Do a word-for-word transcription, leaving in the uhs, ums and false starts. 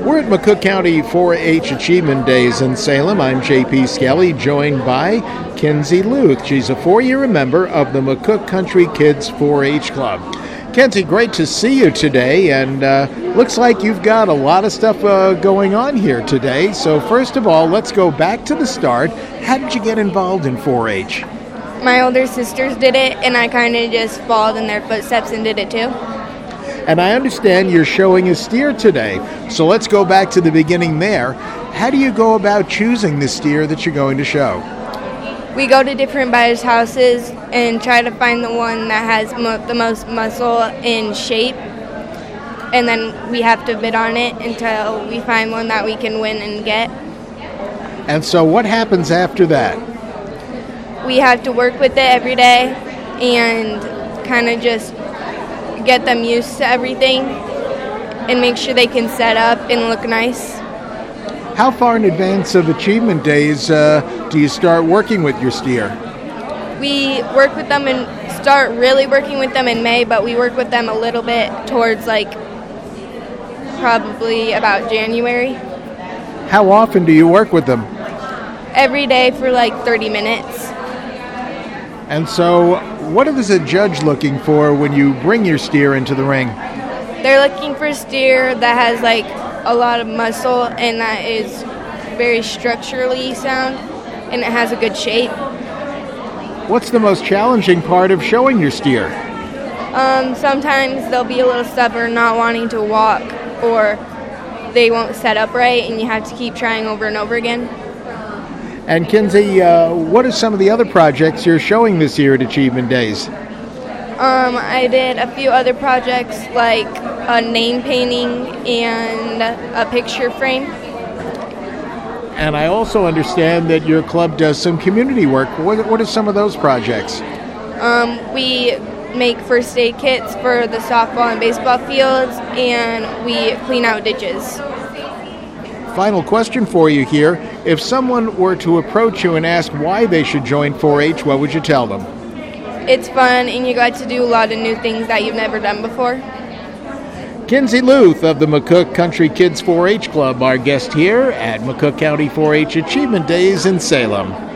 We're at McCook County four H Achievement Days in Salem. I'm J P Skelly, joined by Kenzie Luth. She's a four-year member of the McCook Country Kids four H Club. Kenzie, great to see you today, and uh, looks like you've got a lot of stuff uh, going on here today. So first of all, let's go back to the start. How did you get involved in four H? My older sisters did it, and I kind of just followed in their footsteps and did it too. And I understand you're showing a steer today. So let's go back to the beginning there. How do you go about choosing the steer that you're going to show? We go to different buyers' houses and try to find the one that has mo- the most muscle and shape. And then we have to bid on it until we find one that we can win and get. And so what happens after that? We have to work with it every day and kind of just get them used to everything and make sure they can set up and look nice. How far in advance of Achievement Days uh, do you start working with your steer? We work with them and start really working with them in May, but we work with them a little bit towards like probably about January. How often do you work with them? Every day for like thirty minutes. And so what is a judge looking for when you bring your steer into the ring? They're looking for a steer that has like a lot of muscle and that is very structurally sound and it has a good shape. What's the most challenging part of showing your steer? Um, sometimes they'll be a little stubborn, not wanting to walk, or they won't set up right and you have to keep trying over and over again. And Kenzie, uh, what are some of the other projects you're showing this year at Achievement Days? Um, I did a few other projects like a name painting and a picture frame. And I also understand that your club does some community work. What, what are some of those projects? Um, we make first aid kits for the softball and baseball fields, and we clean out ditches. Final question for you here. If someone were to approach you and ask why they should join four H, what would you tell them? It's fun, and you get to do a lot of new things that you've never done before. Kenzie Luth of the McCook Country Kids four H Club, our guest here at McCook County four H Achievement Days in Salem.